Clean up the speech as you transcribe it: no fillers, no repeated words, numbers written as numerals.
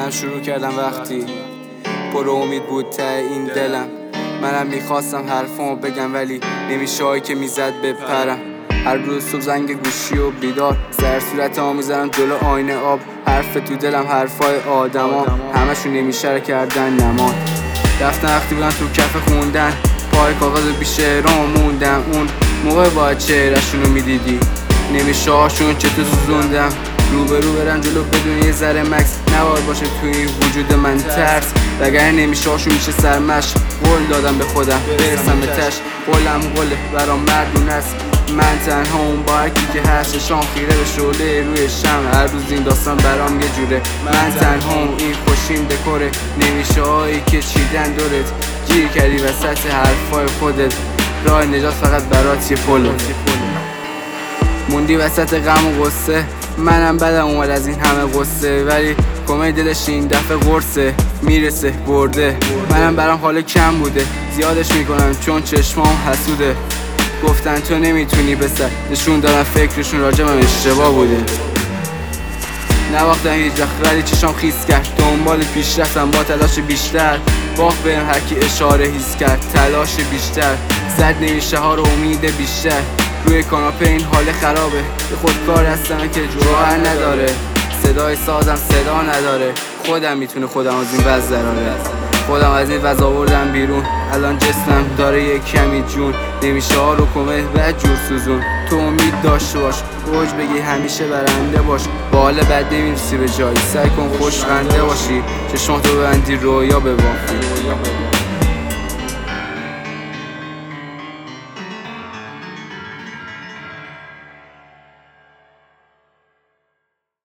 من شروع کردم وقتی پر امید بود ته این دلم. منم میخواستم حرفامو بگم ولی نمیشه که میزد بپرم. هر روز صبح زنگ گوشی و بیدار، سر صورتمو میزنم جلو آینه آب. حرف تو دلم حرفای آدما، همشون نمیشه کردن نماد. رفتن وقتی بودن تو کف خوندن، پای کاغذ بی شعرام موندم. اون موقع باید چهرهشونو میدیدی، نمیشه هاشون چطور سوزوندم. روبرو برم جلو بدون یه ذره مکس، نباید باشه توی این وجود من ترس. وگرنه نمیشه هاشون میشه سرمش. قول دادم به خودم برسم به تش، قولم قوله برام مردون است. من تنها اون با هرکی که هست، شام خیره به شعله روی شمع. هر روز این داستان برام یه جوره، من تنها این خوشیم دکوره. نمیشه هایی که چیدن دورت، گیر کردی وسط حرفای خودت. راه نجات فقط برات یه پله، موندی وسط غم و غصه. منم بدم اومد از این همه غصه، ولی کمه دلش این دفعه قرصه میرسه برده. منم برام حال کم بوده، زیادش میکنم چون چشمام حسوده. گفتن تو نمیتونی بسر، نشون دادن فکرشون راجبم اشتباه بوده. نواختم هیچ وقت ولی چشام خیس کرد، دنبال پیشرفتم با تلاش بیشتر. باخت بهم هرکی اشاره هیس کرد، تلاش بیشتر. زد نمیشه ها رو امید بیشتر. روی کاناپه این حال خرابه، به خودکار هستم که جوهر نداره. صدای سازم صدا نداره، خودم میتونه خودم از این وضع دراره. خودم از این وضع آوردم بیرون، الان جسمم داره یک کمی جون. نمیشه ها رو کمه و جور سوزون. تو امید داشته باش، اوج بگی همیشه برنده باش. با حال بد نمیرسی به جایی، سعی کن خوشخنده باشی. چشماتو ببندی رویا ببافی.